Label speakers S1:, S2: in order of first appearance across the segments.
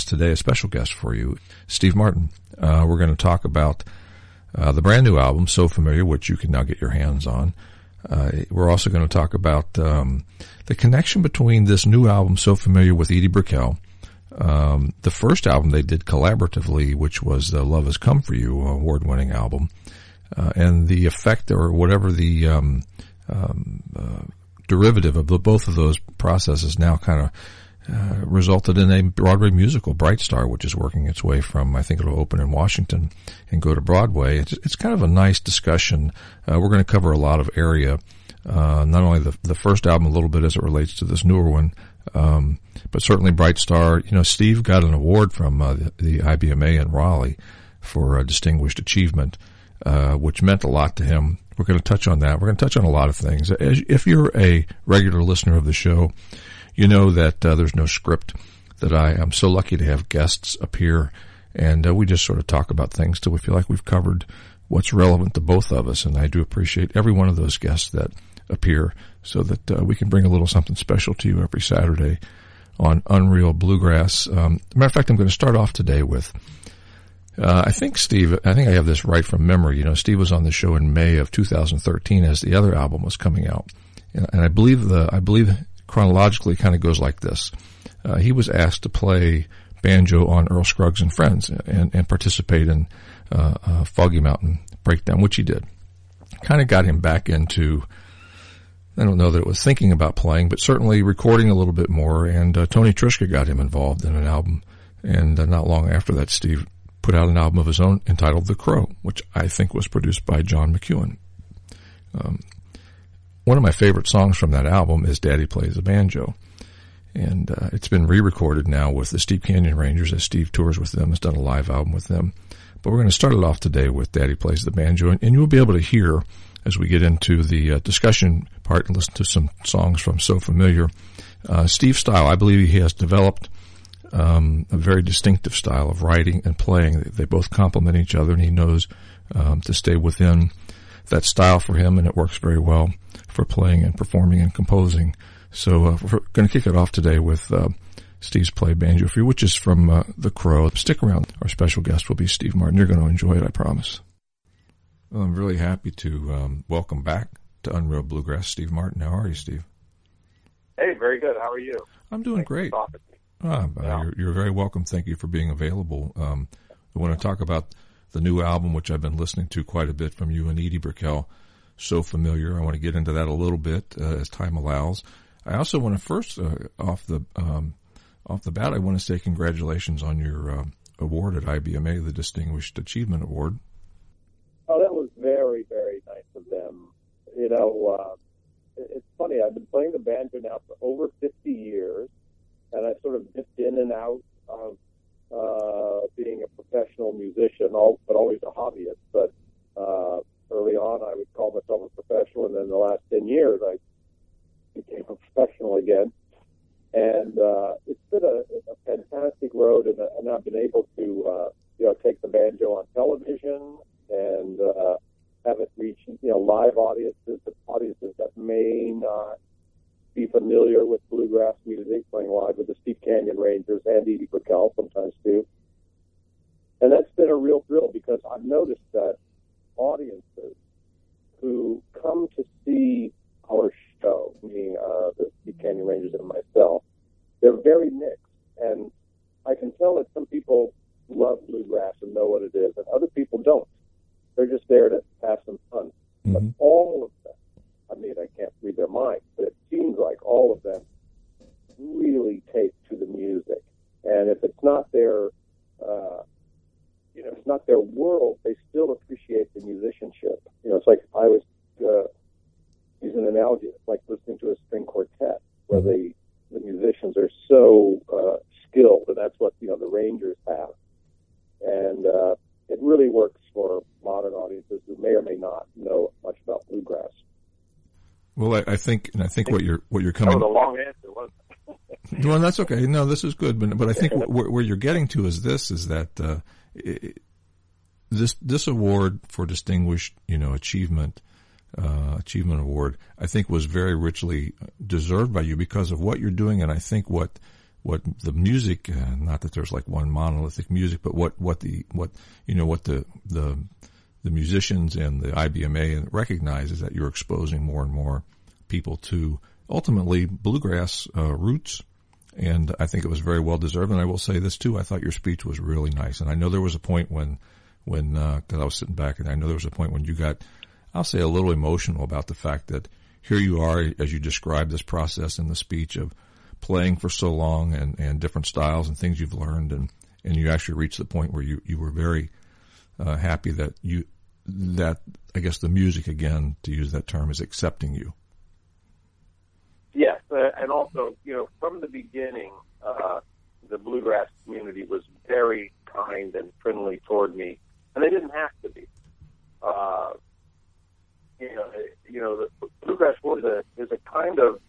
S1: guest today, a special guest for you, Steve Martin. We're going to talk about the brand new album, So Familiar, which you can now get your hands on. We're also going to talk about the connection between this new album, So Familiar, with Edie Brickell. The first album they did collaboratively, which was the Love Has Come For You award-winning album, and the effect or whatever the derivative of both of those processes now kind of resulted in a Broadway musical, Bright Star, which is working its way from, I think it'll open in Washington and go to Broadway. It's kind of a nice discussion. We're going to cover a lot of area, not only the first album a little bit as it relates to this newer one, but certainly Bright Star. You know, Steve got an award from the IBMA in Raleigh for distinguished achievement, which meant a lot to him. We're going to touch on that. We're going to touch on a lot of things. If you're a regular listener of the show, you know that there's no script, that I am so lucky to have guests appear, and we just sort of talk about things till we feel like we've covered what's relevant to both of us, and I do appreciate every one of those guests that appear so that we can bring a little something special to you every Saturday on Unreal Bluegrass. Matter of fact, I'm going to start off today with I think I have this right from memory. You know, Steve was on the show in May of 2013 as the other album was coming out. And I believe chronologically kind of goes like this. He was asked to play banjo on Earl Scruggs and Friends and participate in Foggy Mountain Breakdown, which he did. Kind of got him back into, I don't know that it was thinking about playing, but certainly recording a little bit more. And Tony Trischka got him involved in an album. And not long after that, Steve put out an album of his own entitled The Crow, which I think was produced by John McEuen. One of my favorite songs from that album is Daddy Plays the Banjo. And it's been re-recorded now with the Steep Canyon Rangers as Steve tours with them, has done a live album with them. But we're going to start it off today with Daddy Plays the Banjo. And you'll be able to hear, as we get into the discussion part and listen to some songs from So Familiar, Steve's style. I believe he has developed a very distinctive style of writing and playing. They both complement each other, and he knows to stay within that style for him, and it works very well for playing and performing and composing. So we're going to kick it off today with Steve's Play Banjo for You, which is from The Crow. Stick around. Our special guest will be Steve Martin. You're going to enjoy it, I promise. Well, I'm really happy to welcome back to Unreal Bluegrass Steve Martin. How are you, Steve?
S2: Hey, very good. How are you?
S1: I'm doing great. You're very welcome. Thank you for being available. I want to talk about the new album, which I've been listening to quite a bit from you and Edie Brickell, So Familiar. I want to get into that a little bit as time allows. I also want to first, off the bat, I want to say congratulations on your award at IBMA, the Distinguished Achievement Award.
S2: Oh, that was very, very nice of them. You know, it's funny. I've been playing the banjo now for over 50 years. And I sort of dipped in and out of being a professional musician, but always a hobbyist. But early on, I would call myself a professional, and then the last 10 years, I became a professional again. And it's been a fantastic road, and I've been able to, take the banjo on television and have it reach, live audiences that may not be familiar with bluegrass music, playing live with the Steep Canyon Rangers and Edie Brickell sometimes too. And that's been a real thrill because I've noticed that audiences who come to see our show, meaning the Steep Canyon Rangers and myself, they're very mixed. And I can tell that some people love bluegrass and know what it is, and other people don't. They're just there to have some fun. Mm-hmm. But all of them, I mean, I can't read their minds, but it seems like all of them really take to the music. And if it's not their, it's not their world, they still appreciate the musicianship. It's like I was using an analogy. It's like listening to a string quartet where the musicians are so skilled, and that's what the Rangers have. And it really works for modern audiences who may or may not know much about bluegrass.
S1: Well, I think what you're coming.
S2: That was a long answer, wasn't it?
S1: Well, that's okay. No, this is good, but I think where you're getting to is that this award for distinguished, achievement award, I think was very richly deserved by you because of what you're doing, and I think what the music, not that there's like one monolithic music, but what the musicians and the IBMA recognize is that you're exposing more and more people to ultimately bluegrass roots. And I think it was very well deserved. And I will say this too, I thought your speech was really nice. And I know there was a point when cause I was sitting back, and I know there was a point when you got, I'll say, a little emotional about the fact that here you are, as you described this process in the speech of playing for so long and different styles and things you've learned, and you actually reached the point where you were very happy that I guess the music, again, to use that term, is accepting you.
S2: Yes, and also, from the beginning, the bluegrass community was very kind and friendly toward me, and they didn't have to be. The bluegrass world is a kind of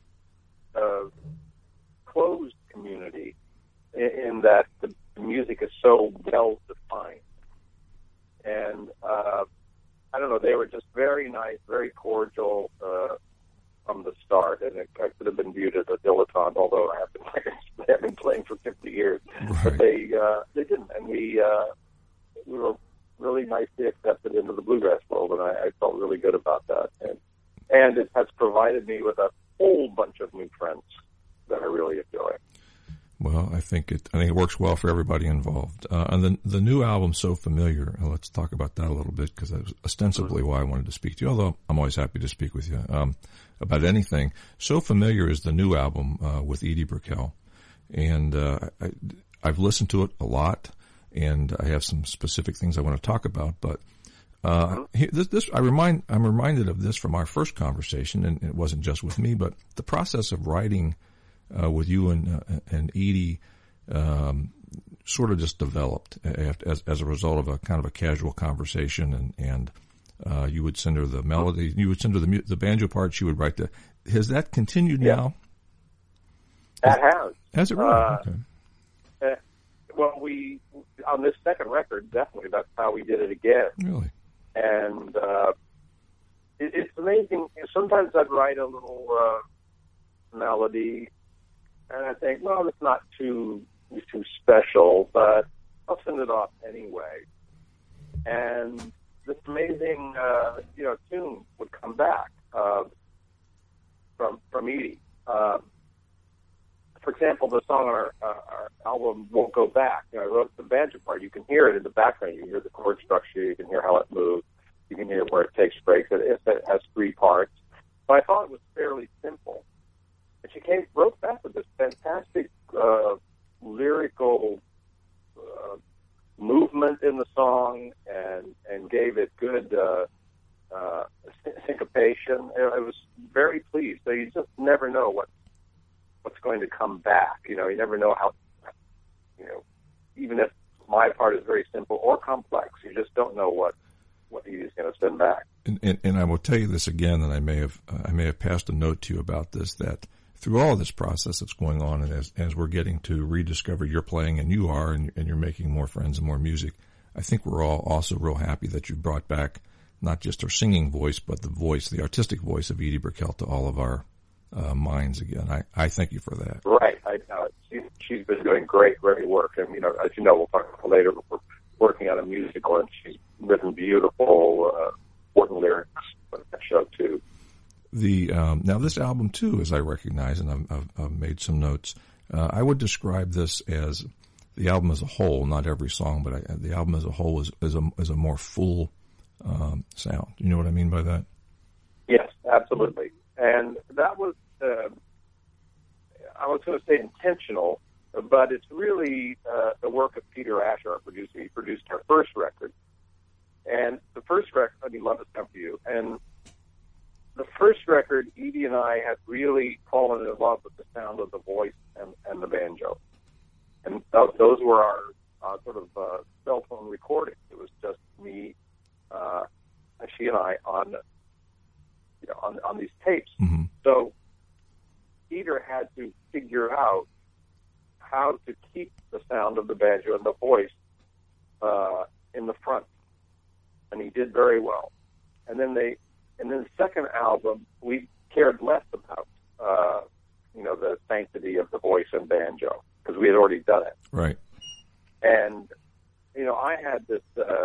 S2: closed community in that the music is so well defined, and I don't know, they were just very nice, very cordial from the start, and I could have been viewed as a dilettante, although I have been playing for 50 years.
S1: Right.
S2: But they didn't, and we were really nicely accepted into the bluegrass world, and I felt really good about that. And it has provided me with a whole bunch of new friends that I really enjoy.
S1: Well, I think it works well for everybody involved. And the new album, So Familiar, let's talk about that a little bit, because that was ostensibly why I wanted to speak to you, although I'm always happy to speak with you about anything. So Familiar is the new album with Edie Brickell, and I've listened to it a lot, and I have some specific things I want to talk about, but I'm reminded of this from our first conversation, and it wasn't just with me, but the process of writing with you and Edie sort of just developed as a result of a kind of a casual conversation, and you would send her the melody, you would send her the banjo part, she would write has that continued now?
S2: That has.
S1: Has it really? Okay.
S2: Well, on this second record, definitely, that's how we did it again.
S1: Really?
S2: And it's amazing. Sometimes I'd write a little melody, and I think, well, it's not too special, but I'll send it off anyway. And this amazing, tune would come back from Edie. For example, the song on our album, Won't Go Back, I wrote the banjo part. You can hear it in the background. You can hear the chord structure. You can hear how it moves. You can hear where it takes breaks. It has three parts. But I thought it was fairly simple. And she wrote back with this fantastic lyrical movement in the song and gave it good syncopation. I was very pleased. So you just never know what's going to come back. You never know how, even if my part is very simple or complex, you just don't know what he's going to send back.
S1: And I will tell you this again, and I may have passed a note to you about this, that through all of this process that's going on, and as we're getting to rediscover your playing, and you are, and you're making more friends and more music, I think we're all also real happy that you brought back not just her singing voice, but the artistic voice of Edie Brickell to all of our minds again. I thank you for that.
S2: Right. I know. She's been doing great work. And, as you know, we'll talk about later, we're working on a musical, and she's written beautiful, important lyrics for that show, too.
S1: Now this album, too, as I recognize, and I've made some notes, I would describe this as the album as a whole, not every song, but the album as a whole is a more full sound. You know what I mean by that?
S2: Yes, absolutely. And that was, I was going to say intentional, but it's really the work of Peter Asher, our producer. He produced our first record. And the first record, Love Has Come For You. And the first record, Edie and I had really fallen in love with the sound of the voice and the banjo. And those were our sort of cell phone recordings. It was just me, she and I on these tapes.
S1: Mm-hmm.
S2: So Peter had to figure out how to keep the sound of the banjo and the voice in the front, and he did very well. And then the second album, we cared less about the sanctity of the voice and banjo, because we had already done it.
S1: Right.
S2: And, you know, I had this,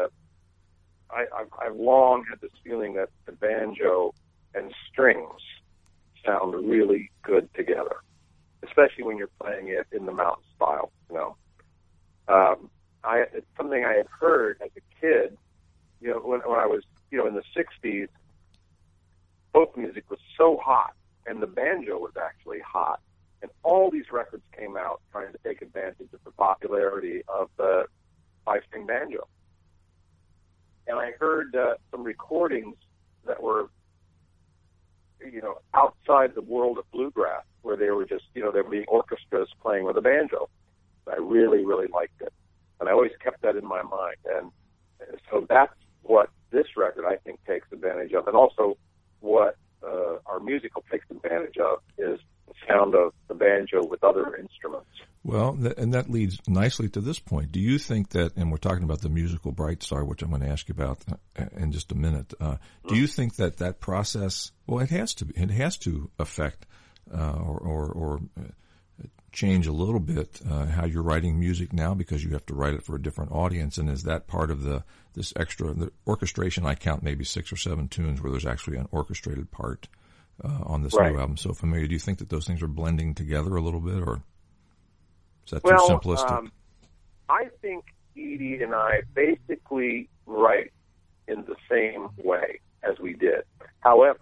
S2: I've long had this feeling that the banjo and strings sound really good together, especially when you're playing it in the mountain style, you know. It's something I had heard as a kid, you know, when I was, you know, in the 60s, folk music was so hot, and the banjo was actually hot, and all these records came out trying to take advantage of the popularity of the five-string banjo. And I heard some recordings that were, you know, outside the world of bluegrass, where they were just, you know, there were being orchestras playing with a banjo. I really, really liked it. And I always kept that in my mind. And so that's what this record, I think, takes advantage of. And also what our musical takes advantage of is the sound of the banjo with other instruments.
S1: Well, and that leads nicely to this point. Do you think that, and we're talking about the musical Bright Star, which I'm going to ask you about in just a minute, do you think that that process, well, it has to affect or change a little bit how you're writing music now, because you have to write it for a different audience? And is that part of the orchestration? I count maybe 6 or 7 tunes where there's actually an orchestrated part on this new album, So Familiar. Do you think that those things are blending together a little bit, or is that too simplistic?
S2: I think Edie and I basically write in the same way as we did. However,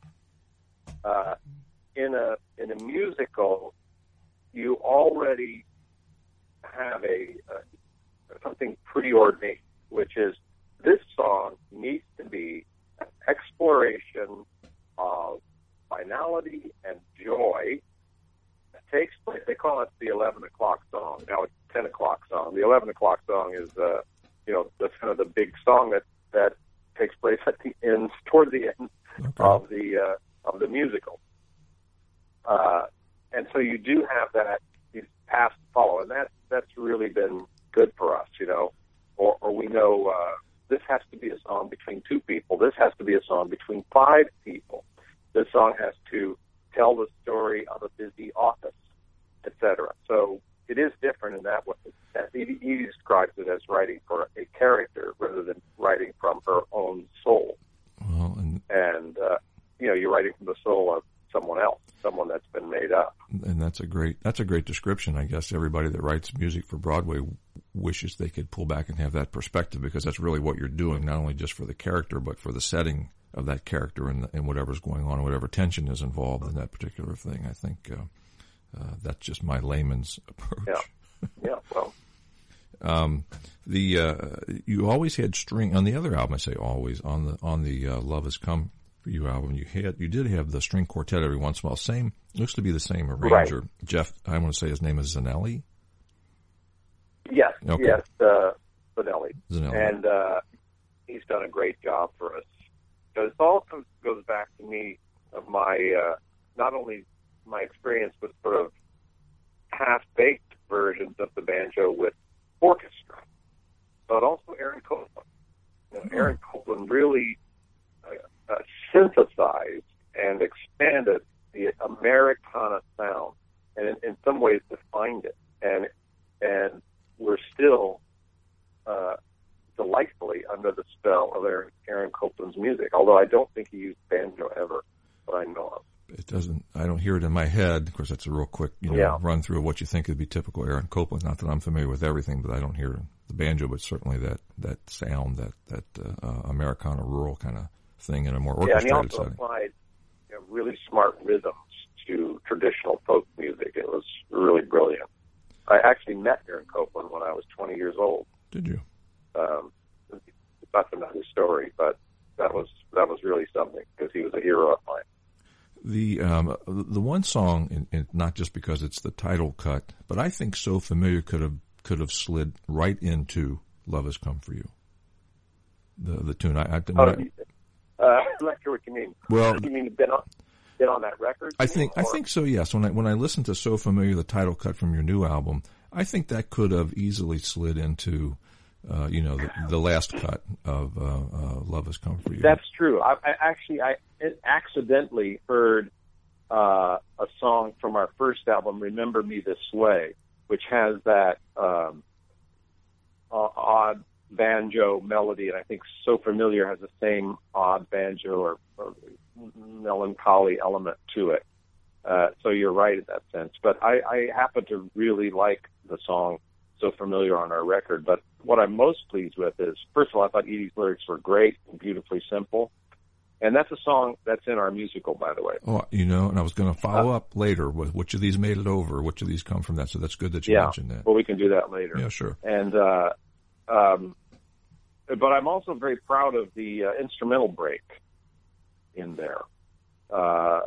S2: in a musical, you already have something preordained, which is this song needs to be an exploration of finality and joy that takes place. They call it the 11 o'clock song. Now it's 10 o'clock song. The 11 o'clock song is, you know, that's kind of the big song that takes place at the end, toward the end of the musical. And so you do have that, these paths to follow, and that's really been good for us, you know. Or we know this has to be a song between 2 people. This has to be a song between 5 people. This song has to tell the story of a busy office, etc. So it is different in that way. He describes it as writing for a character rather than writing from her own soul.
S1: Well,
S2: and you know, you're writing from the soul of someone else, someone that's been made up.
S1: And that's a great description. I guess everybody that writes music for Broadway wishes they could pull back and have that perspective, because that's really what you're doing, not only just for the character, but for the setting of that character and whatever's going on, whatever tension is involved in that particular thing. I think that's just my layman's approach.
S2: Yeah. Well,
S1: you always had string on the other album. I say always on the Love Has Come For You album. You did have the string quartet every once in a while. Same, looks to be the same arranger.
S2: Right.
S1: Jeff, I want to say his name is Zanelli.
S2: Yes.
S1: Okay.
S2: Yes. Zanelli. And he's done a great job for us. So it all goes back to me of my not only my experience with sort of half-baked versions of the banjo with orchestra, but also Aaron Copland. You know, Aaron Copland really synthesized and expanded the Americana sound, and in some ways defined it. And we're still delightfully under the spell of Aaron Copland's music, although I don't think he used banjo ever, that I know of.
S1: I don't hear it in my head. Of course, that's a real quick, run through of what you think would be typical Aaron Copland. Not that I'm familiar with everything, but I don't hear the banjo, but certainly that sound, that Americana rural kind of thing in a more orchestrated setting.
S2: And he also applied really smart rhythms to traditional folk music. It was really brilliant. I actually met Aaron Copland when I was 20 years old.
S1: Did you?
S2: That's another story, but that was really something, because he was a hero of mine.
S1: The one song, and not just because it's the title cut, but I think So Familiar could have slid right into Love Has Come For You. The tune. I'm
S2: not sure what you mean.
S1: Well,
S2: you mean been on that record?
S1: I think so. Yes. When I listened to So Familiar, the title cut from your new album, I think that could have easily slid into the last cut of Love Has Come For You.
S2: That's true. I accidentally heard a song from our first album, Remember Me This Way, which has that odd banjo melody, and I think So Familiar has the same odd banjo or melancholy element to it. So you're right in that sense. But I happen to really like the song So Familiar on our record. But what I'm most pleased with is, first of all, I thought Edie's lyrics were great and beautifully simple. And that's a song that's in our musical, by the way.
S1: Oh, and I was going to follow up later with which of these made it over, which of these come from that. So that's good that you mentioned that.
S2: Well, we can do that later.
S1: Yeah, sure.
S2: And but I'm also very proud of the instrumental break in there. I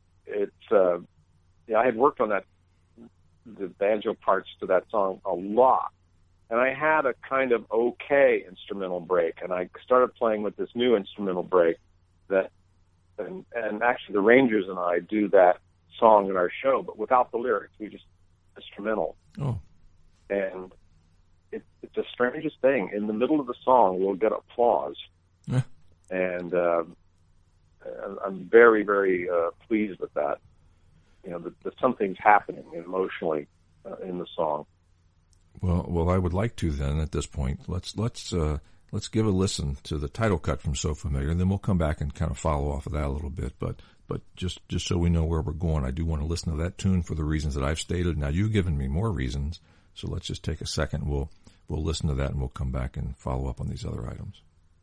S2: had worked on the banjo parts to that song a lot, and I had a kind of okay instrumental break, and I started playing with this new instrumental break and actually the Rangers and I do that song in our show, but without the lyrics. We just instrumental.
S1: Oh.
S2: And it's the strangest thing. In the middle of the song, we'll get applause.
S1: Yeah.
S2: And I'm very, very pleased with that. That something's happening emotionally in the song.
S1: Well, I would like to then at this point. Let's give a listen to the title cut from So Familiar, and then we'll come back and kind of follow off of that a little bit. But just so we know where we're going, I do want to listen to that tune for the reasons that I've stated. Now you've given me more reasons, so let's just take a second. We'll listen to that, and we'll come back and follow up on these other items.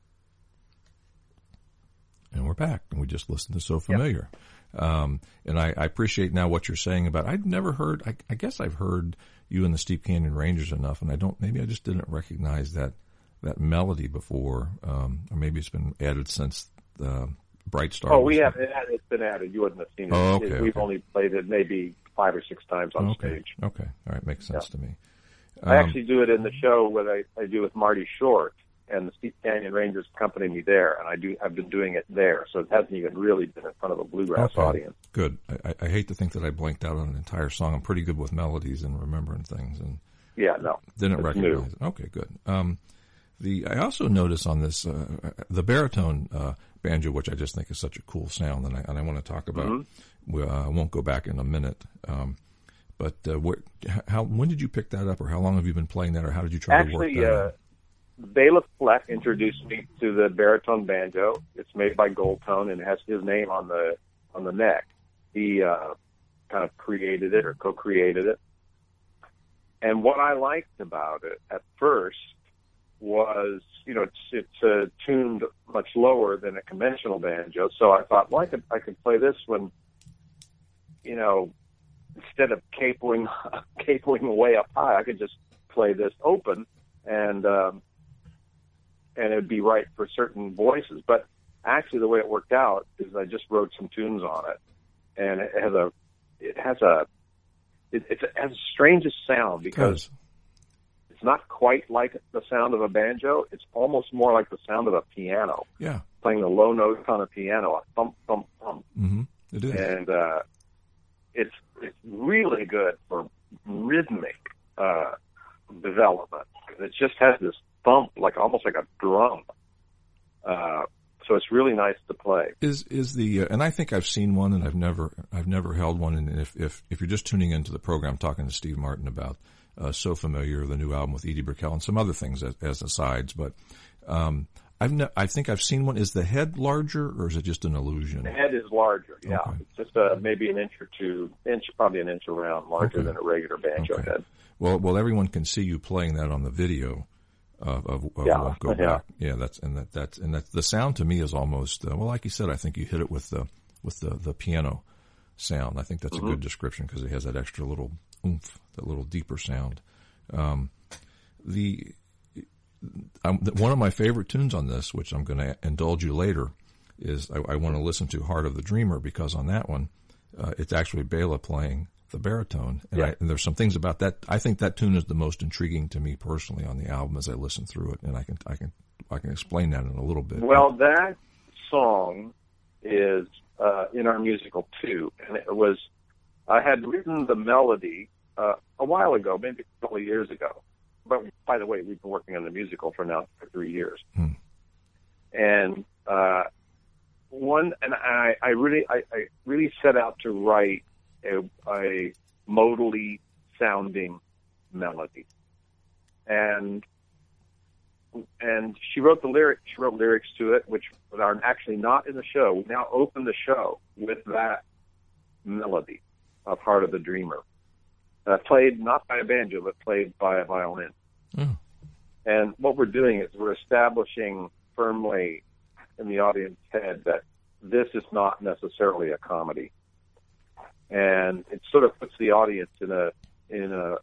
S1: And we're back, and we just listened to So Familiar. Yep. And I appreciate now what you're saying about, I'd never heard, I guess I've heard you and the Steep Canyon Rangers enough, and maybe I just didn't recognize that melody before, or maybe it's been added since the Bright Star.
S2: Oh, it's been added. You wouldn't have seen it.
S1: Oh, okay.
S2: We've only played it maybe 5 or 6 times on stage.
S1: Okay. All right. Makes sense to me.
S2: I actually do it in the show where I do with Marty Short, and the Steep Canyon Rangers accompany me there, and I've been doing it there, so it hasn't even really been in front of a bluegrass audience.
S1: Good. I hate to think that I blanked out on an entire song. I'm pretty good with melodies and remembering things, and didn't recognize it. Okay, good. I also notice on this the baritone banjo, which I just think is such a cool sound, and I want to talk about. Mm-hmm. I won't go back in a minute. But when did you pick that up, or how long have you been playing that, or how did you try to work that out?
S2: Bailiff Fleck introduced me to the baritone banjo. It's made by Goldtone and has his name on the neck. He kind of created it or co-created it. And what I liked about it at first was, it's tuned much lower than a conventional banjo. So I thought, well, I could play this when, instead of capering way up high, I could just play this open and it'd be right for certain voices. But actually, the way it worked out is I just wrote some tunes on it, and it has the strangest sound because it's not quite like the sound of a banjo. It's almost more like the sound of a piano.
S1: Yeah,
S2: playing a low note on a piano, a thump, thump, thump.
S1: Mm-hmm. It is,
S2: and it's really good for rhythmic development. It just has this thump, almost like a drum. So it's really nice to play.
S1: Is the and I think I've seen one, and I've never held one. And if you're just tuning into the program, talking to Steve Martin about So Familiar, the new album with Edie Brickell, and some other things as asides, but I think I've seen one. Is the head larger, or is it just an illusion?
S2: The head is larger. Yeah,
S1: okay.
S2: It's just maybe an inch or 2 inch, probably an inch around, larger than a regular banjo head.
S1: Well, everyone can see you playing that on the video of Won't Go Back. Yeah, that's the sound to me is almost like you said. I think you hit it with the piano sound. I think that's a good description because it has that extra little oomph, that little deeper sound. One of my favorite tunes on this, which I'm going to indulge you later, is I want to listen to Heart of the Dreamer, because on that one, it's actually Bela playing the baritone. And there's some things about that. I think that tune is the most intriguing to me personally on the album as I listen through it. And I can explain that in a little bit.
S2: Well, that song is in our musical too. And I had written the melody a while ago, maybe a couple of years ago. But by the way, we've been working on the musical for 3 years. And I really set out to write a modally sounding melody. And she wrote the lyrics. She wrote lyrics to it, which are actually not in the show. We now open the show with that melody of Heart of the Dreamer, played not by a banjo, but played by a violin. Mm. And what we're doing is we're establishing firmly in the audience's head that this is not necessarily a comedy, and it sort of puts the audience in a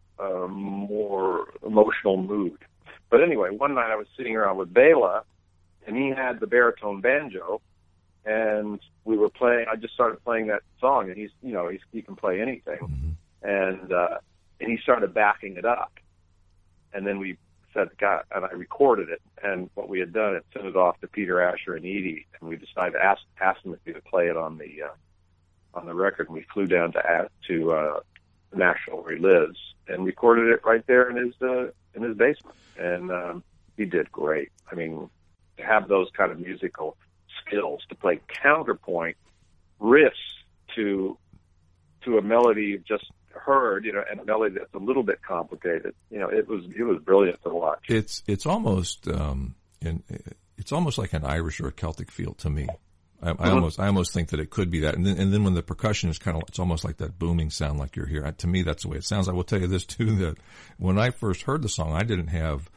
S2: more emotional mood. But anyway, one night I was sitting around with Bela, and he had the baritone banjo, and we were playing. I just started playing that song, and he can play anything, and he started backing it up, and then we said, God, and I recorded it, and what we had done, it sent it off to Peter Asher and Edie, and we decided asked them if we could play it on the record, and we flew down to Nashville where he lives, and recorded it right there in his basement, and he did great. I mean, to have those kind of musical skills to play counterpoint riffs to a melody you've just heard, and a melody that's a little bit complicated. It was brilliant to watch.
S1: It's almost it's almost like an Irish or a Celtic feel to me. I almost think that it could be that, and then when the percussion is it's almost like that booming sound, like you're here. To me, that's the way it sounds. I will tell you this too: that when I first heard the song, I didn't have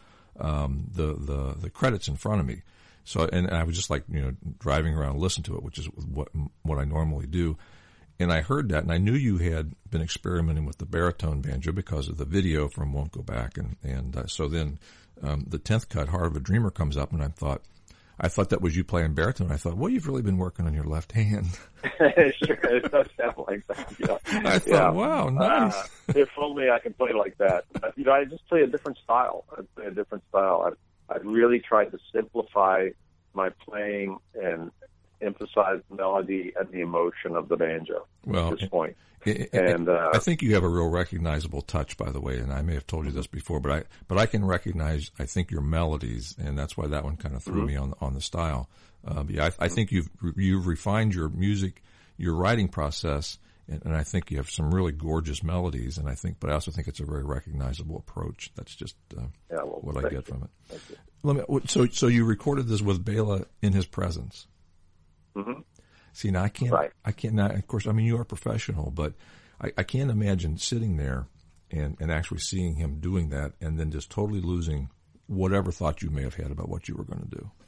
S1: the credits in front of me, so and I was just driving around, listening to it, which is what I normally do. And I heard that, and I knew you had been experimenting with the baritone banjo because of the video from Won't Go Back, and so then the 10th cut, Heart of a Dreamer, comes up, and I thought that was you playing baritone. I thought, well, you've really been working on your left hand.
S2: Sure, it does sound like that. Yeah.
S1: I thought, wow, nice.
S2: If only I could play like that. I just play a different style. I'd really tried to simplify my playing and emphasize the melody and the emotion of the banjo at this point.
S1: I think you have a real recognizable touch, by the way, and I may have told you this before, but I can recognize, I think, your melodies, and that's why that one kind of threw me on the style. I think you've refined your music, your writing process, and I think you have some really gorgeous melodies, but I also think it's a very recognizable approach. That's just what I get from it. So you recorded this with Bela in his presence. Mm-hmm. See, now I can't now, of course, I mean, you are a professional, but I can't imagine sitting there and actually seeing him doing that and then just totally losing whatever thought you may have had about what you were going to do.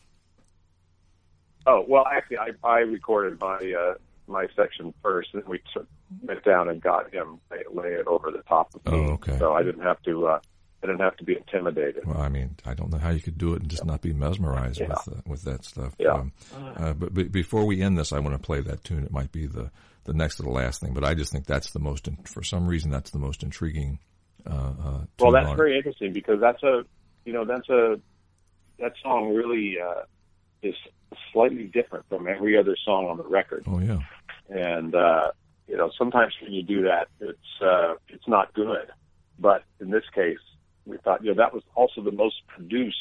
S2: Oh, well, actually, I recorded my section first, and we sort of went down and got him lay it over the top of me.
S1: Oh, okay.
S2: So I didn't have to be intimidated.
S1: Well, I mean, I don't know how you could do it and just not be mesmerized with that stuff.
S2: Yeah.
S1: But before we end this, I want to play that tune. It might be the next to the last thing, but I just think that's for some reason, that's the most intriguing.
S2: Well, that's very interesting because that song really is slightly different from every other song on the record.
S1: Oh yeah.
S2: And sometimes when you do that, it's not good. But in this case, we thought, that was also the most produced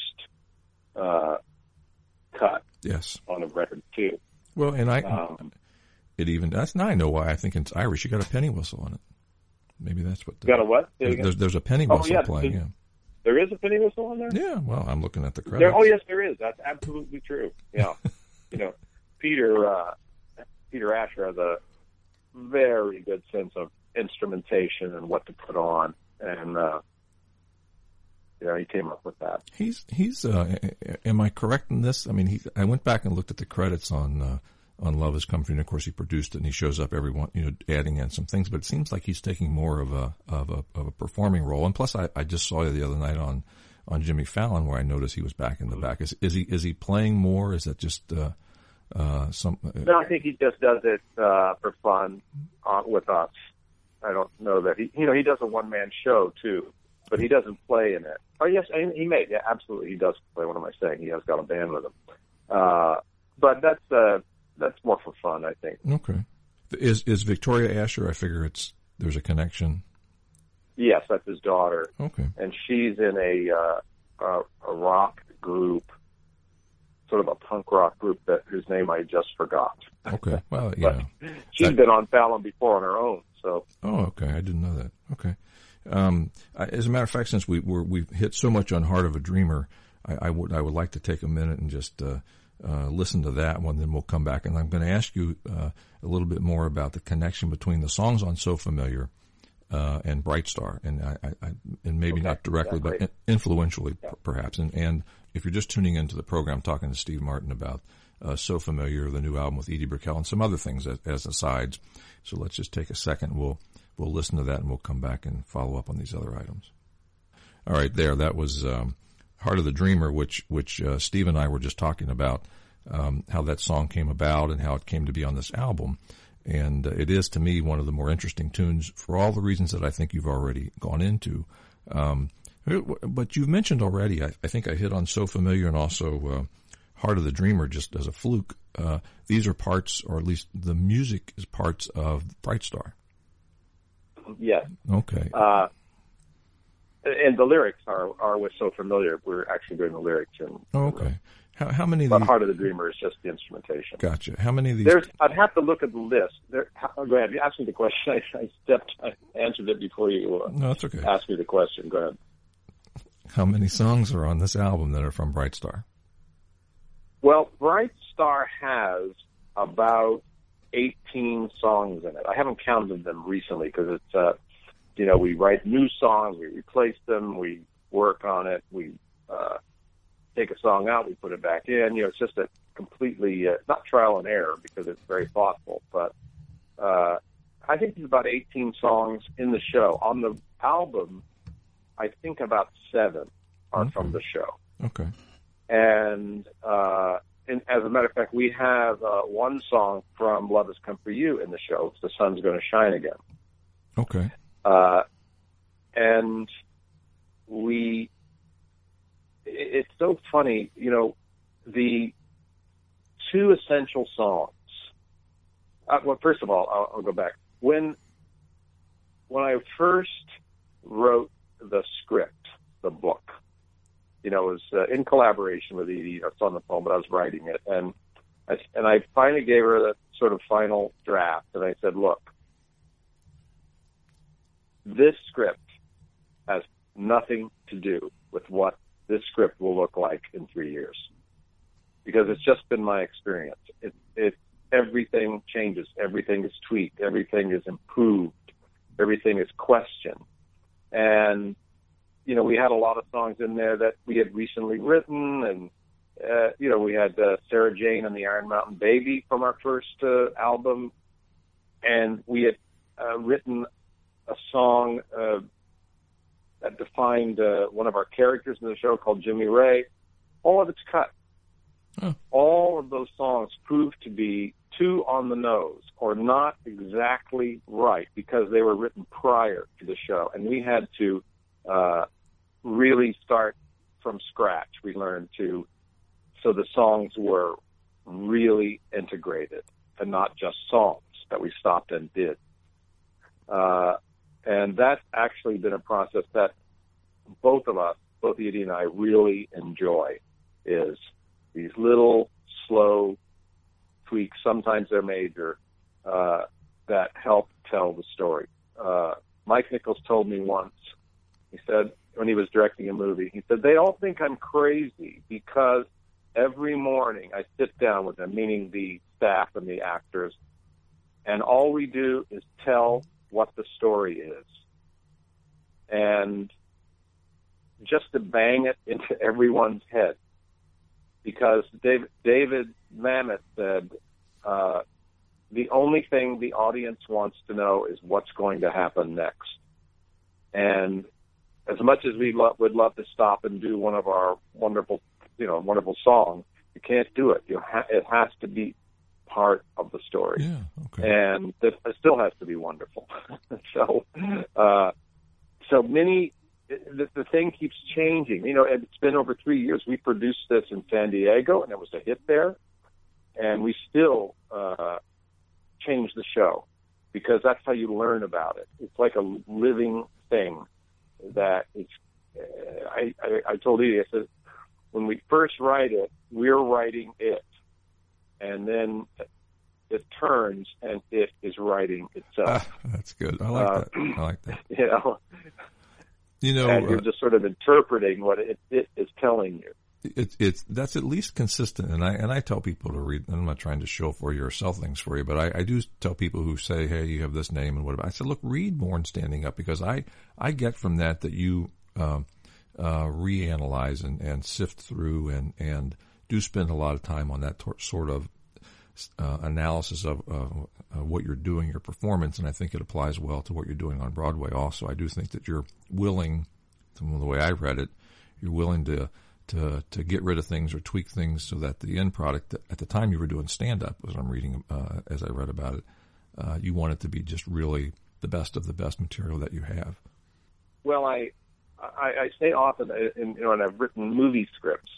S2: cut on a record too.
S1: Well, and now I know why I think it's Irish. You got a penny whistle on it. Maybe that's what.
S2: Got a what?
S1: There's a penny whistle playing. Yeah.
S2: There is a penny whistle on there?
S1: Yeah. Well, I'm looking at the credits.
S2: Oh, yes, there is. That's absolutely true. Yeah. Peter Asher has a very good sense of instrumentation and what to put on, and he came up with that.
S1: He's. Am I correct in this? I mean, I went back and looked at the credits on Love Has Come For You, and of course he produced it, and he shows up adding in some things. But it seems like he's taking more of a performing role. And plus, I just saw you the other night on Jimmy Fallon, where I noticed he was back in the back. Is he playing more? Is that just some?
S2: No, I think he just does it for fun with us. I don't know that he does a one-man show too, but he doesn't play in it. Oh yes, he may. Yeah, absolutely, he does play. What am I saying? He has got a band with him. But that's more for fun, I think.
S1: Okay. Is Victoria Asher? I figure there's a connection.
S2: Yes, that's his daughter.
S1: Okay.
S2: And she's in a rock group, sort of a punk rock group whose name I just forgot.
S1: Okay. Well,
S2: she's been on Fallon before on her own. So.
S1: Oh, okay. I didn't know that. Okay. As a matter of fact, since we've hit so much on Heart of a Dreamer, I would like to take a minute and just listen to that one. Then we'll come back, and I'm going to ask you a little bit more about the connection between the songs on So Familiar and Bright Star, and and maybe not directly, but influentially, perhaps. And if you're just tuning into the program, I'm talking to Steve Martin about So Familiar, the new album with Edie Brickell, and some other things as asides. So let's just take a second. We'll listen to that, and we'll come back and follow up on these other items. All right, that was Heart of the Dreamer, which Steve and I were just talking about, how that song came about and how it came to be on this album. And it is, to me, one of the more interesting tunes for all the reasons that I think you've already gone into. But you've mentioned already, I think I hit on So Familiar and also Heart of the Dreamer just as a fluke. These are parts, or at least the music is parts of Bright Star.
S2: Yes.
S1: Okay.
S2: And the lyrics are what's So Familiar. We're actually doing the lyrics.
S1: Okay. How many of
S2: but
S1: these?
S2: Heart of the Dreamer is just the instrumentation.
S1: Gotcha. How many of these?
S2: I'd have to look at the list. Go ahead. You asked me the question. I answered it before you
S1: No, that's okay.
S2: asked me the question. Go ahead.
S1: How many songs are on this album that are from Bright Star?
S2: Well, Bright Star has about 18 songs in it. I haven't counted them recently because it's, we write new songs, we replace them, we work on it, we take a song out, we put it back in. It's just a completely, not trial and error because it's very thoughtful, but I think there's about 18 songs in the show. On the album, I think about 7 are from the show.
S1: Okay.
S2: And as a matter of fact, we have one song from Love Has Come For You in the show. It's The Sun's Gonna Shine Again.
S1: Okay.
S2: And it's so funny, the 2 essential songs. Well, first of all, I'll go back. When I first wrote the script, the book, it was in collaboration with Edie. It's on the phone, but I was writing it. And I finally gave her the sort of final draft, and I said, look, this script has nothing to do with what this script will look like in 3 years, because it's just been my experience. Everything changes, everything is tweaked, everything is improved, everything is questioned. And, we had a lot of songs in there that we had recently written, and, we had Sarah Jane and the Iron Mountain Baby from our first album, and we had written a song that defined one of our characters in the show called Jimmy Ray. All of it's cut.
S1: Oh.
S2: All of those songs proved to be too on the nose or not exactly right because they were written prior to the show. And we had to really start from scratch. We learned so the songs were really integrated and not just songs that we stopped and did. And that's actually been a process that both Edie and I really enjoy, is these little slow tweaks, sometimes they're major, that help tell the story. Mike Nichols told me once, he said, when he was directing a movie, he said, they all think I'm crazy because every morning I sit down with them, meaning the staff and the actors, and all we do is tell what the story is. And just to bang it into everyone's head. Because David Mamet said, the only thing the audience wants to know is what's going to happen next. And as much as we would love to stop and do one of our wonderful songs, you can't do it. It has to be part of the story.
S1: Yeah, okay.
S2: And it still has to be wonderful. So many, the thing keeps changing. It's been over 3 years. We produced this in San Diego, and it was a hit there. And we still change the show because that's how you learn about it. It's like a living thing that it's, I told Edie, I said, when we first write it, we're writing it. And then it turns and it is writing itself.
S1: That's good. I like that. I like that.
S2: And you're just sort of interpreting what it is telling you.
S1: That's at least consistent, and I tell people to read. I'm not trying to show for you or sell things for you, but I do tell people who say, "Hey, you have this name and what about?" I said, "Look, read Born Standing Up," because I get from that you reanalyze and sift through and do spend a lot of time on that sort of analysis of what you're doing, your performance, and I think it applies well to what you're doing on Broadway. Also, I do think that you're willing, from the way I read it, you're willing to get rid of things or tweak things so that the end product, at the time you were doing stand-up, as I'm reading, as I read about it, you want it to be just really the best of the best material that you have.
S2: Well, I say often, and I've written movie scripts,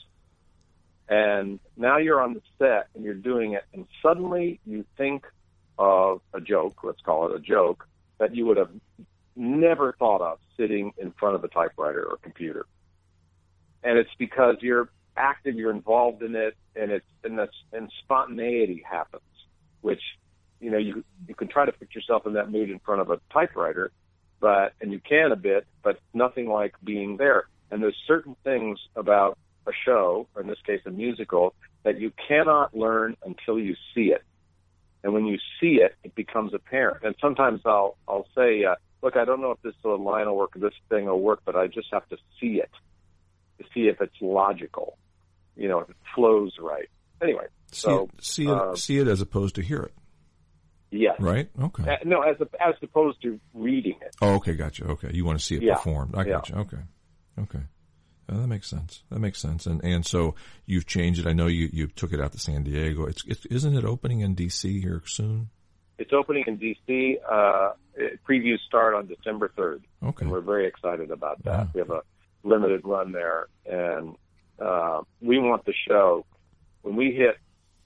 S2: and now you're on the set and you're doing it, and suddenly you think of a joke, let's call it a joke, that you would have never thought of sitting in front of a typewriter or computer. And it's because you're active, you're involved in it, and spontaneity happens, which, you can try to put yourself in that mood in front of a typewriter, and you can a bit, but nothing like being there. And there's certain things about a show, or in this case a musical, that you cannot learn until you see it. And when you see it, it becomes apparent. And sometimes I'll say, look, I don't know if this line will work, or this thing will work, but I just have to see it to see if it's logical, if it flows right. Anyway,
S1: see it as opposed to hear it.
S2: Yes.
S1: Right? Okay.
S2: No, as opposed to reading it.
S1: Oh, okay, gotcha. Okay, you want to see it performed. I gotcha. Okay. That makes sense. And so you've changed it. I know you took it out to San Diego. Isn't it opening in D.C. here soon?
S2: It's opening in D.C. Previews start on December 3rd.
S1: Okay.
S2: And we're very excited about that. Yeah. We have a limited run there, and we want the show, when we hit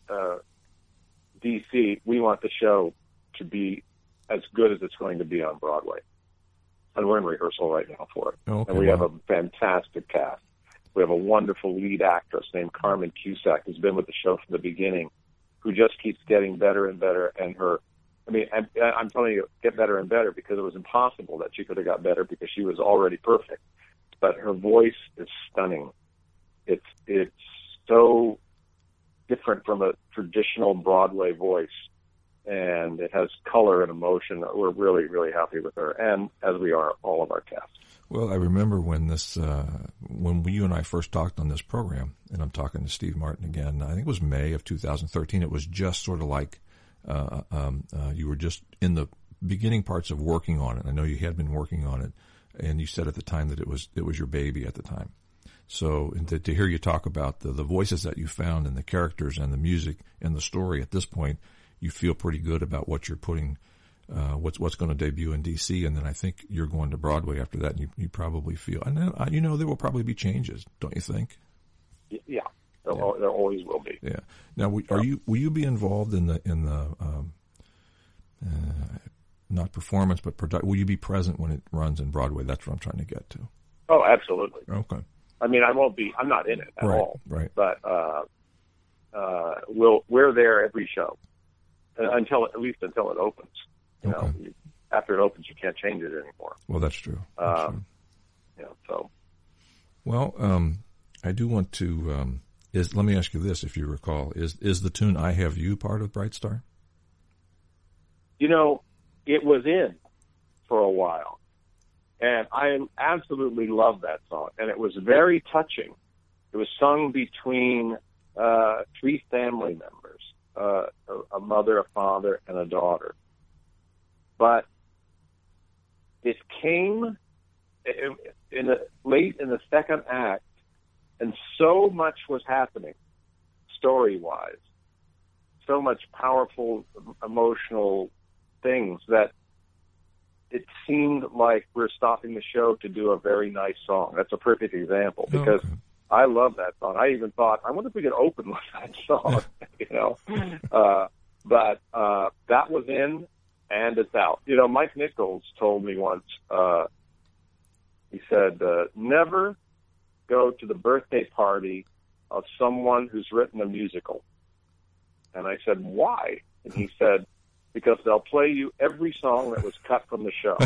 S2: D.C., we want the show to be as good as it's going to be on Broadway. And we're in rehearsal right now for it.
S1: Okay,
S2: and we have a fantastic cast. We have a wonderful lead actress named Carmen Cusack, who's been with the show from the beginning, who just keeps getting better and better. And I'm telling you, get better and better, because it was impossible that she could have got better, because she was already perfect. But her voice is stunning. It's so different from a traditional Broadway voice, and it has color and emotion. We're really, really happy with her, and as we are all of our cast.
S1: Well, I remember when you and I first talked on this program, and I'm talking to Steve Martin again, I think it was May of 2013. It was just sort of like you were just in the beginning parts of working on it. I know you had been working on it, and you said at the time that it was your baby at the time. So to hear you talk about the voices that you found and the characters and the music and the story at this point, you feel pretty good about what you're putting, what's going to debut in D.C. And then I think you're going to Broadway after that, and you probably feel, and then, there will probably be changes, don't you think?
S2: Yeah, there always will be.
S1: Yeah. Now, will you be involved in the not performance, but will you be present when it runs in Broadway? That's what I'm trying to get to.
S2: Oh, absolutely.
S1: Okay.
S2: I mean, I'm not in it at all.
S1: Right.
S2: But we're there every show until it opens.
S1: Okay.
S2: After it opens, you can't change it anymore.
S1: Well, that's true.
S2: So.
S1: Well, I do want to. Let me ask you this, if you recall, is the tune "I Have You" part of Bright Star?
S2: It was in for a while, and I absolutely love that song, and it was very touching. It was sung between three family members, a mother, a father, and a daughter. But it came late in the second act, and so much was happening story-wise, so much powerful, emotional things that it seemed like we're stopping the show to do a very nice song. That's a perfect example, because I love that song. I even thought, I wonder if we could open with that song, But that was in, and it's out. Mike Nichols told me once, he said, never go to the birthday party of someone who's written a musical. And I said, why? And he said, because they'll play you every song that was cut from the show.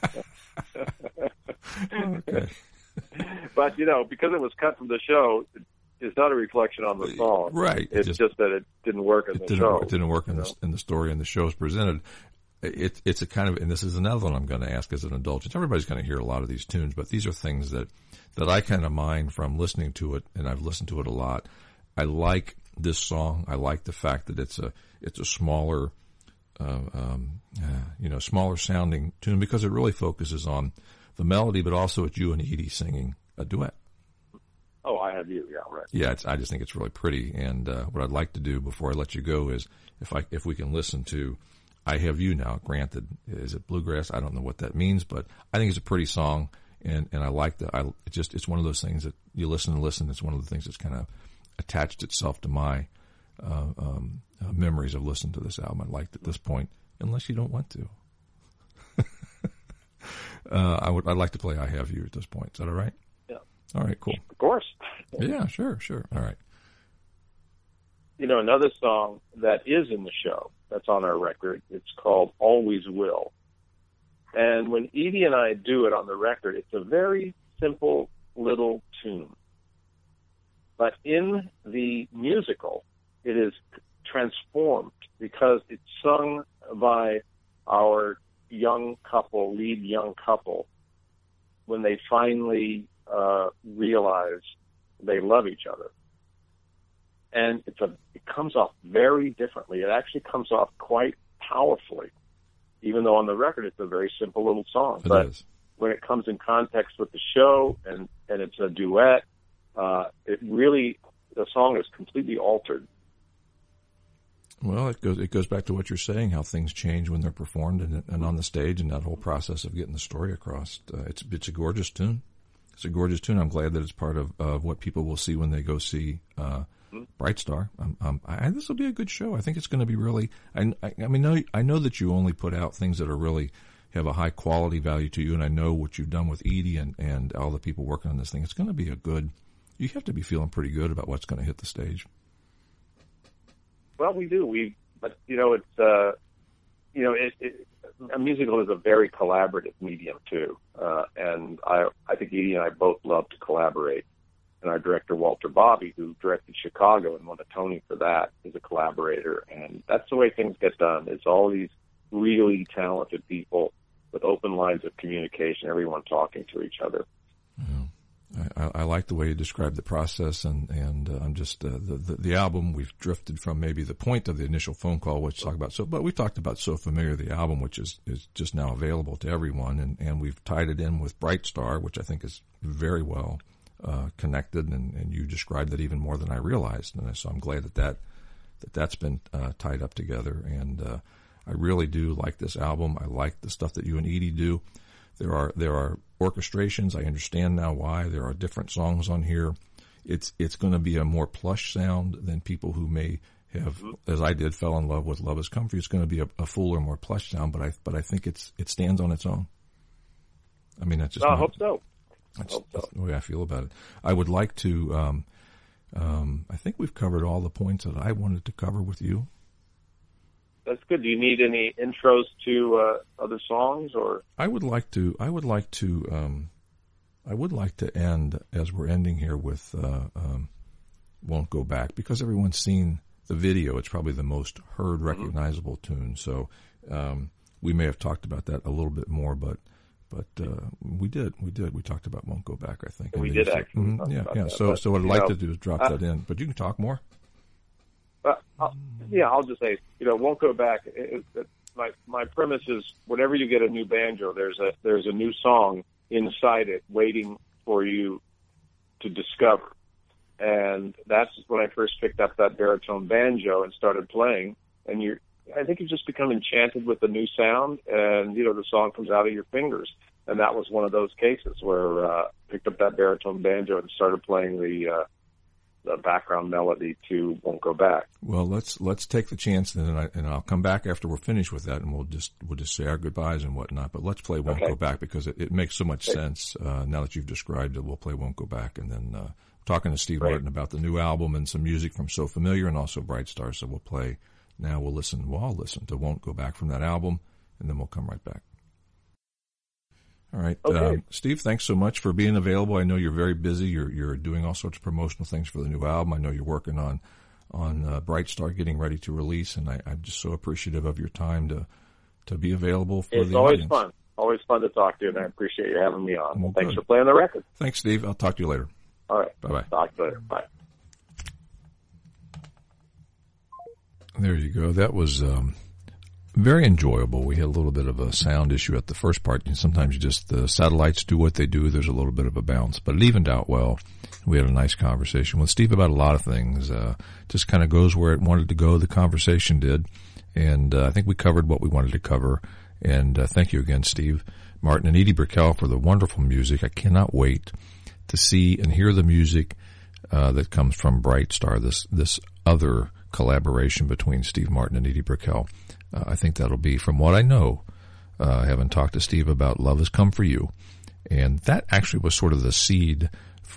S1: Okay.
S2: But, because it was cut from the show, it's not a reflection on the song.
S1: Right.
S2: It's just that it didn't work in the show.
S1: It didn't work in the story and the show is presented. It's a kind of, and this is another one I'm going to ask as an indulgence. Everybody's going to hear a lot of these tunes, but these are things that I kind of mind from listening to it, and I've listened to it a lot. I like this song. I like the fact that it's a smaller, smaller sounding tune because it really focuses on the melody, but also it's you and Edie singing a duet.
S2: Oh, I Have You. Yeah, right.
S1: Yeah, I just think it's really pretty. And what I'd like to do before I let you go is if we can listen to I Have You now. Granted, is it bluegrass? I don't know what that means, but I think it's a pretty song, and I like it's one of those things that you listen and listen. It's one of the things that's kind of attached itself to my memories of listening to this album. I liked at this point, unless you don't want to. I'd like to play I Have You at this point. Is that all right?
S2: Yeah.
S1: All right, cool.
S2: Of course.
S1: Yeah, sure. All right.
S2: Another song that is in the show that's on our record, it's called Always Will. And when Edie and I do it on the record, it's a very simple little tune. But in the musical, it is transformed because it's sung by our lead young couple, when they finally realize they love each other. And it comes off very differently. It actually comes off quite powerfully, even though on the record it's a very simple little song. But when it comes in context with the show and it's a duet, the song is completely altered.
S1: Well, it goes back to what you're saying, how things change when they're performed and on the stage, and that whole process of getting the story across. It's a gorgeous tune. It's a gorgeous tune. I'm glad that it's part of what people will see when they go see Bright Star. This will be a good show. I think it's going to be really. I know that you only put out things that are really have a high quality value to you, and I know what you've done with Edie and all the people working on this thing. It's going to be a good. You have to be feeling pretty good about what's going to hit the stage.
S2: Well, we do. A musical is a very collaborative medium too, and I think Edie and I both love to collaborate. And our director Walter Bobby, who directed Chicago and won a Tony for that, is a collaborator, and that's the way things get done. It's all these really talented people with open lines of communication, everyone talking to each other.
S1: Yeah. I like the way you described the process, and I'm just the album. We've drifted from maybe the point of the initial phone call, which talk about but we talked about So Familiar, the album, which is just now available to everyone, and we've tied it in with Bright Star, which I think is very well connected, and you described that even more than I realized, and so I'm glad that's been tied up together, and I really do like this album. I like the stuff that you and Edie do. There are orchestrations. I understand now why there are different songs on here. It's going to be a more plush sound than people who may have, as I did, fell in love with Love Has Come For You. It's going to be a fuller, more plush sound, but I think it stands on its own. I mean, that's just.
S2: I hope so.
S1: That's the way I feel about it. I would like to. I think we've covered all the points that I wanted to cover with you.
S2: That's good. Do you need any intros to other songs, or? I would like to
S1: end as we're ending here with "Won't Go Back," because everyone's seen the video. It's probably the most heard, recognizable tune. So we may have talked about that a little bit more, but we did. We talked about "Won't Go Back," I think.
S2: We did actually.
S1: Yeah. So what I'd like to do is drop that in, but you can talk more.
S2: I'll just say, Won't Go Back. My premise is, whenever you get a new banjo, there's a new song inside it waiting for you to discover. And that's when I first picked up that baritone banjo and started playing. And I think you just become enchanted with the new sound, and the song comes out of your fingers. And that was one of those cases where I picked up that baritone banjo and started playing the background melody to "Won't Go Back."
S1: Well, let's take the chance, and I'll come back after we're finished with that, and we'll just say our goodbyes and whatnot. But let's play "Won't Go Back" because it makes so much sense now that you've described it. We'll play "Won't Go Back," and then talking to Steve Martin about the new album and some music from So Familiar and also Bright Star. So we'll play Now I'll listen to Won't Go Back from that album, and then we'll come right back. All right.
S2: Okay.
S1: Steve, thanks so much for being available. I know you're very busy. You're doing all sorts of promotional things for the new album. I know you're working on Bright Star, getting ready to release, and I'm just so appreciative of your time to be available for the audience.
S2: It's always fun. Always fun to talk to you, and I appreciate you having me on.
S1: Well,
S2: thanks for playing the record.
S1: Thanks, Steve. I'll talk to you later.
S2: All right.
S1: Bye-bye.
S2: Talk to you later. Bye.
S1: There you go. That was very enjoyable. We had a little bit of a sound issue at the first part. Sometimes the satellites do what they do. There's a little bit of a bounce, but it evened out well. We had a nice conversation with Steve about a lot of things. Just kind of goes where it wanted to go. The conversation did. And I think we covered what we wanted to cover. And thank you again, Steve Martin and Edie Brickell, for the wonderful music. I cannot wait to see and hear the music that comes from Bright Star, this other collaboration between Steve Martin and Edie Brickell. I think that'll be, from what I know, having talked to Steve about Love Has Come For You. And that actually was sort of the seed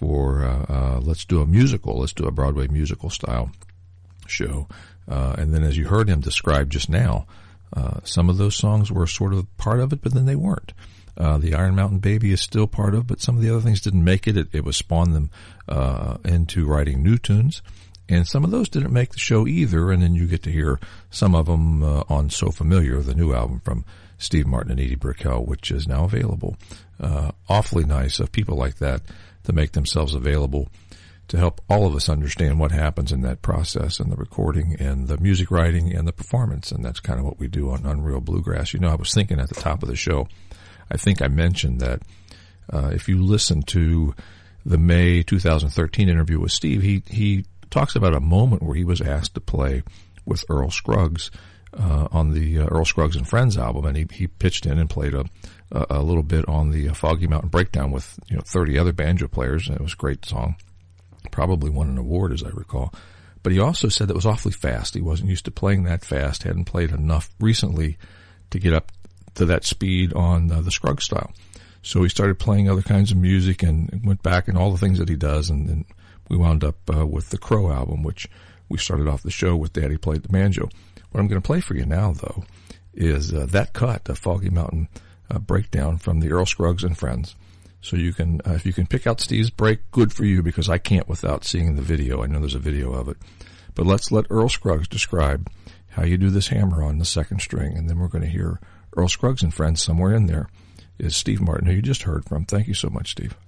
S1: for let's do a musical, let's do a Broadway musical style show. And then as you heard him describe just now, some of those songs were sort of part of it, but then they weren't. The Iron Mountain Baby is still part of, but some of the other things didn't make it. It was spawned them into writing new tunes, and some of those didn't make the show either. And then you get to hear some of them on So Familiar, the new album from Steve Martin and Edie Brickell, which is now available. Awfully nice of people like that to make themselves available to help all of us understand what happens in that process and the recording and the music writing and the performance. And that's kind of what we do on Unreal Bluegrass. You know, I was thinking at the top of the show, I think I mentioned that if you listen to the May 2013 interview with Steve, he talks about a moment where he was asked to play with Earl Scruggs on the Earl Scruggs and Friends album, and he pitched in and played a little bit on the Foggy Mountain Breakdown with 30 other banjo players, and it was a great song. Probably won an award, as I recall. But he also said that it was awfully fast. He wasn't used to playing that fast, hadn't played enough recently to get up to that speed on the Scruggs style. So he started playing other kinds of music and went back and all the things that he does, and then we wound up with the Crow album, which we started off the show with Daddy Played the Banjo. What I'm going to play for you now, though, is that cut, the Foggy Mountain Breakdown from the Earl Scruggs and Friends. So you can, if you can pick out Steve's break, good for you, because I can't without seeing the video. I know there's a video of it. But let's let Earl Scruggs describe how you do this hammer on the second string, and then we're going to hear Earl Scruggs and Friends. Somewhere in there is Steve Martin, who you just heard from. Thank you so much, Steve.